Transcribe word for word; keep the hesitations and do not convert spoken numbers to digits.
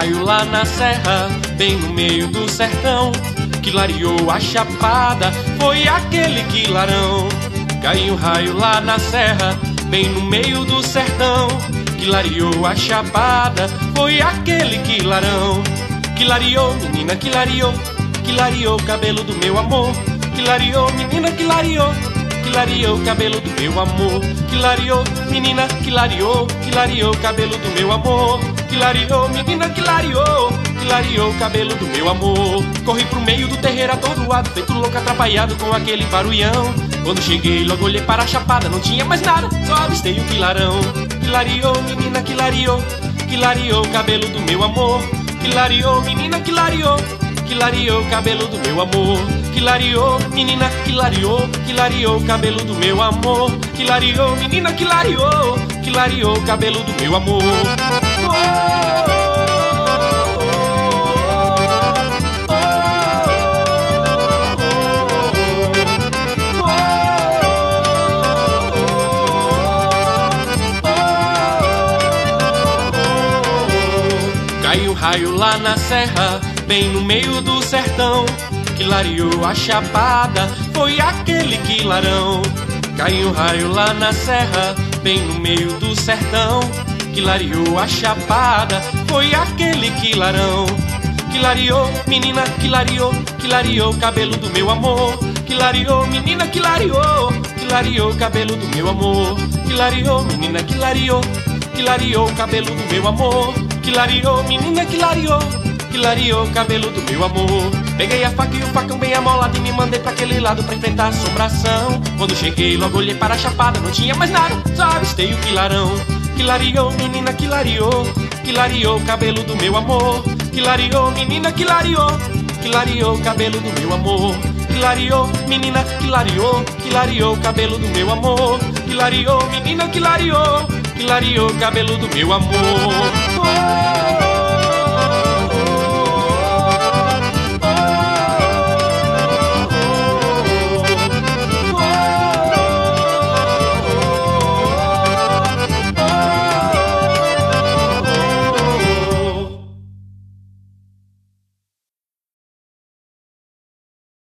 raio lá na serra, bem no meio do sertão, que clareou a chapada, foi aquele quilarão. Caiu um raio lá na serra, bem no meio do sertão, que clareou a chapada, foi aquele quilarão. Que clareou, menina, que clareou, que clareou o cabelo do meu amor. Que clareou, menina, que clareou, que clareou o cabelo do meu amor. Que clareou, menina, que clareou, que clareou o cabelo do meu amor. Que clareou, menina, que clareou, que clareou o cabelo do meu amor. Corri pro meio do terreiro atordoado, feito louco atrapalhado com aquele barulhão. Quando cheguei logo olhei para a chapada, não tinha mais nada, só avistei o quilarão. Que clareou, menina, que clareou, que clareou o cabelo do meu amor. Que clareou, menina, que clareou, que clareou o cabelo do meu amor. Que clareou, menina, que clareou, que clareou o cabelo do meu amor. Que clareou, menina, que clareou, que clareou o cabelo do meu amor. Caiu um raio lá na serra, bem no meio do sertão, que clareou a chapada, foi aquele quilarão. Caiu um raio lá na serra, bem no meio do sertão, que clareou a chapada, foi aquele quilarão. Que clareou, menina, que clareou, que clareou o cabelo do meu amor. Que clareou, menina, que clareou, que clareou o cabelo do meu amor. Que clareou, menina, que clareou, que clareou o cabelo do meu amor. Que clareou, menina, que clareou, que clareou o cabelo do meu amor. Peguei a faca e o facão bem amolado e me mandei pra aquele lado pra enfrentar a assombração. Quando cheguei logo olhei para a chapada, não tinha mais nada, só avistei o quilarão. Que clareou, menina, que clareou, que clareou o cabelo do meu amor. Que clareou, menina, que clareou, que clareou o cabelo do meu amor. Que clareou, menina, que clareou, que clareou o cabelo do meu amor. Que clareou, menina, que clareou, que clareou o cabelo do meu amor. Oh!